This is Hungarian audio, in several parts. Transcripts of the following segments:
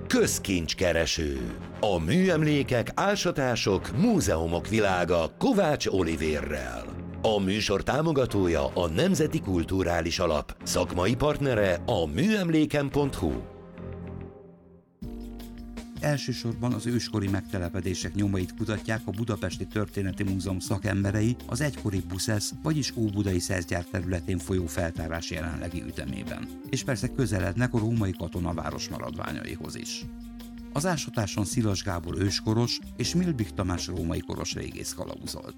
Közkincskereső. A műemlékek, ásatások, múzeumok világa Kovács Olivérrel. A műsor támogatója a Nemzeti Kulturális Alap, szakmai partnere a műemléken.hu. Elsősorban az őskori megtelepedések nyomait kutatják a Budapesti Történeti Múzeum szakemberei az egykori Buszesz, vagyis óbudai szergyár területén folyó feltárás jelenlegi ütemében. És persze közelednek a római katonaváros maradványaihoz is. Az ásatáson Szilas Gábor őskoros és Milbik Tamás római koros régész kalauzolt.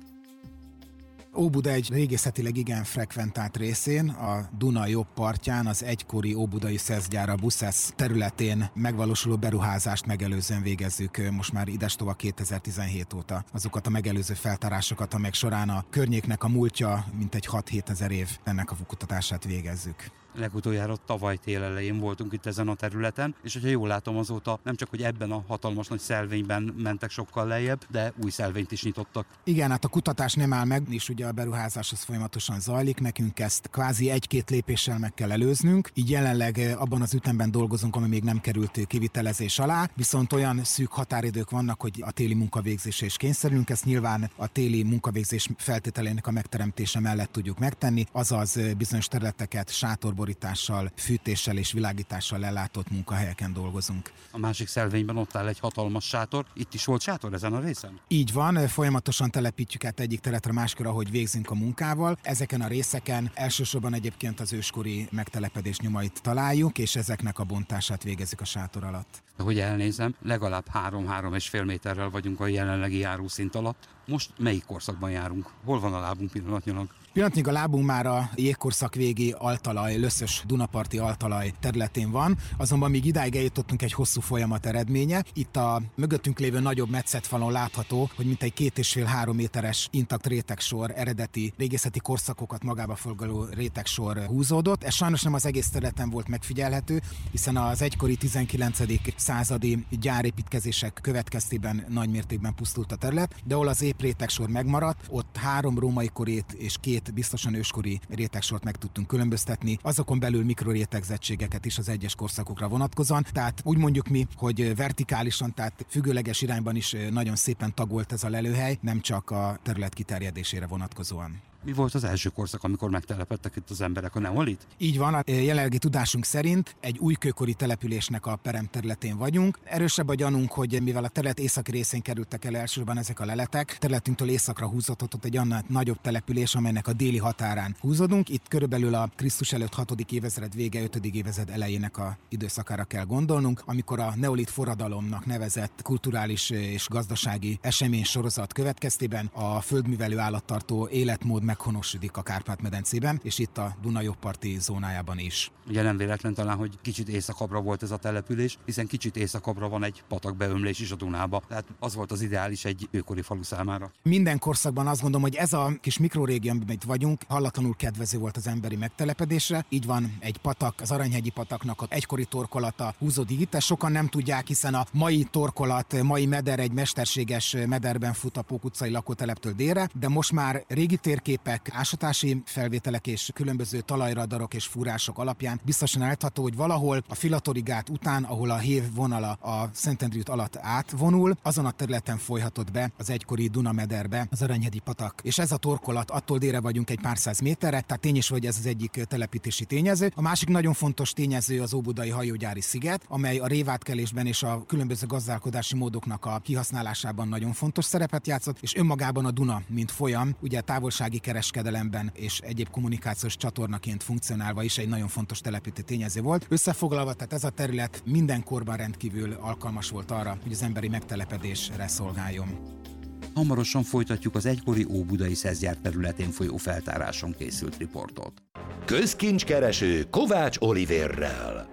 Óbuda egy régészetileg igen frekventált részén, a Duna jobb partján, az egykori óbudai szerszgyár a Buszesz területén megvalósuló beruházást megelőzően végezzük most már idestova 2017 óta azokat a megelőző feltárásokat, amelyek során a környéknek a múltja mintegy 6-7 ezer év ennek a kutatását végezzük. Legutoljára tavaly tél elején voltunk itt ezen a területen, és hogyha jól látom, azóta nem csak, hogy ebben a hatalmas nagy szelvényben mentek sokkal lejjebb, de új szelvényt is nyitottak. Igen, hát a kutatás nem áll meg, és ugye a beruházás az folyamatosan zajlik, nekünk ezt kvázi egy-két lépéssel meg kell előznünk, így jelenleg abban az ütemben dolgozunk, ami még nem került kivitelezés alá, viszont olyan szűk határidők vannak, hogy a téli munkavégzésre is kényszerülünk, ezt nyilván a téli munkavégzés feltételének a megteremtése mellett tudjuk megtenni, azaz bizonyos területeket sátorborítással, fűtéssel és világítással ellátott munkahelyeken dolgozunk. A másik szelvényben ott áll egy hatalmas sátor. Itt is volt sátor ezen a részen? Így van, folyamatosan telepítjük át egyik területre máskor, ahogy végzünk a munkával. Ezeken a részeken elsősorban egyébként az őskori megtelepedés nyomait találjuk, és ezeknek a bontását végezzük a sátor alatt. Ahogy elnézem, legalább 3-3,5 méterrel vagyunk a jelenlegi járószint alatt. Most melyik korszakban járunk? Hol van a lábunk pillanatnyilag? Pillanatnyilag a lábunk már a jégkorszak végi altalaj, löszös Dunaparti altalaj területén van, azonban még idáig eljutottunk egy hosszú folyamat eredménye. Itt a mögöttünk lévő nagyobb metszetfalon látható, hogy mintegy 2,5-3 méteres intakt rétegsor, eredeti régészeti korszakokat magába foglaló rétegsor húzódott. Ez sajnos nem az egész területen volt megfigyelhető, hiszen az egykori 19. századi gyárépítkezések következtében nagy mértékben pusztult a terület, de ahol az ép rétegsor megmaradt, ott 3 római korét és 2 biztosan őskori rétegsort meg tudtunk különböztetni, azokon belül mikrorétegzettségeket is az egyes korszakokra vonatkozóan. Tehát úgy mondjuk mi, hogy vertikálisan, tehát függőleges irányban is nagyon szépen tagolt ez a lelőhely, nem csak a terület kiterjedésére vonatkozóan. Mi volt az első korszak, amikor megtelepedtek itt az emberek, a neolit? Így van, a jelenlegi tudásunk szerint egy újkőkori településnek a peremterületén vagyunk. Erősebb a gyanunk, hogy mivel a terület északi részén kerültek el elsősorban ezek a leletek, területünktől északra húzódott ott egy annál nagyobb település, amelynek a déli határán húzódunk. Itt körülbelül a Krisztus előtt 6. évezred vége, 5. évezred elejének a időszakára kell gondolnunk, amikor a neolit forradalomnak nevezett kulturális és gazdasági esemény sorozat következtében a földművelő állattartó életmód meghonosodik a Kárpát-medencében, és itt a Duna jobbparti zónájában is. Ugye nem véletlen talán, hogy kicsit északabbra volt ez a település, hiszen kicsit északabbra van egy patakbeömlés is a Dunába. Tehát az volt az ideális egy őkori falu számára. Minden korszakban azt gondolom, hogy ez a kis mikrorégió, amiben itt vagyunk, hallatlanul kedvező volt az emberi megtelepedésre. Így van egy patak, az Aranyhegyi pataknak a egykori torkolata húzódik itt. Ezt sokan nem tudják, hiszen a mai torkolat, mai meder egy mesterséges mederben fut a Pók utcai lakóteleptől délre, de most már régi térképek, ásatási felvételek és különböző talajradarok és fúrások alapján biztosan állítható, hogy valahol a Filatori gát után, ahol a hév vonala a Szentendrei út alatt átvonul, azon a területen folyhatott be az egykori Dunamederbe az Aranyhegyi patak. És ez a torkolat, attól délre vagyunk egy pár száz méterre, tehát tény is, hogy ez az egyik telepítési tényező. A másik nagyon fontos tényező az óbudai hajógyári sziget, amely a révátkelésben és a különböző gazdálkodási módoknak a kihasználásában nagyon fontos szerepet játszott, és önmagában a Duna, mint folyam, ugye távolsági kereskedelemben és egyéb kommunikációs csatornaként funkcionálva is egy nagyon fontos telepítő tényező volt. Összefoglalva, tehát ez a terület minden korban rendkívül alkalmas volt arra, hogy az emberi megtelepedésre szolgáljon. Hamarosan folytatjuk az egykori óbudai szerszgyár területén folyó feltáráson készült riportot. Közkincskereső Kovács Olivérrel.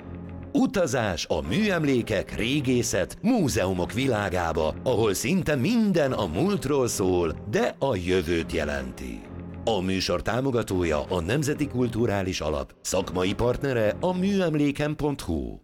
Utazás a műemlékek, régészet, múzeumok világába, ahol szinte minden a múltról szól, de a jövőt jelenti. A műsor támogatója a Nemzeti Kulturális Alap, szakmai partnere a műemléken.hu.